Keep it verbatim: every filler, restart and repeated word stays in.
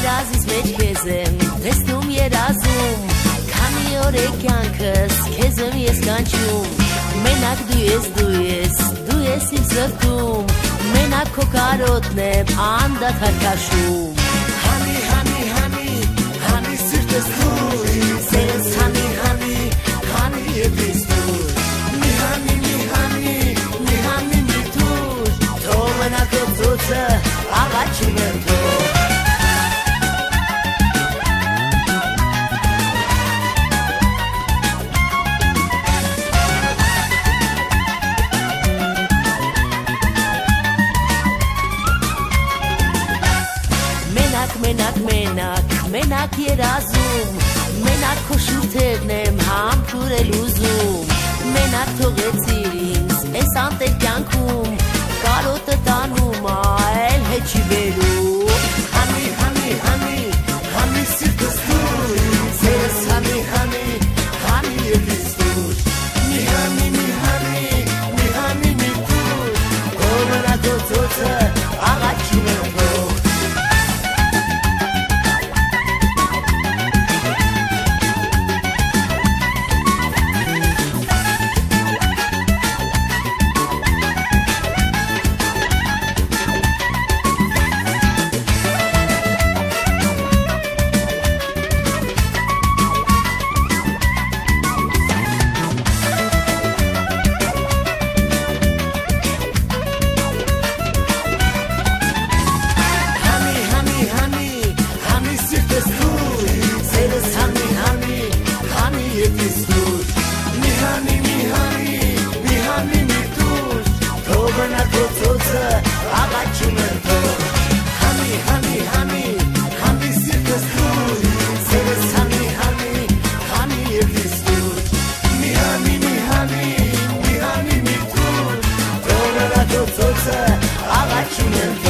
երազիս մեջ քեզ եմ տեսնում երազում քանի օր է կյանքս քեզ եմ ես կանչում մենակ դու ես դու ես դու ես իմ սրտում մենակ քո կարոտն եմ անդադար քաշում Honey, honey, honey, honey, սիրտս դու Սերս honey, honey, honey, եդիս դու մի honey, մի honey, մի honey, մի դուր Թող մենակ քո ծոցը աղաչում եմ թող Մենակ, մենակ, մենակ երազում Մենակ քո շուրթերն եմ համբուրել ուզում Մենակ թողեցիր ինձ էս անտեր կյանքում Կարոտը տանում այլ հետ չի բերում Honey, honey, honey, honey, սիրտս դու Սերս honey, honey, honey, եդիս դու մի honey, մի honey, մի honey, մի դուր Թող մենակ քո ծոցը աղաչում եմ թող I got you in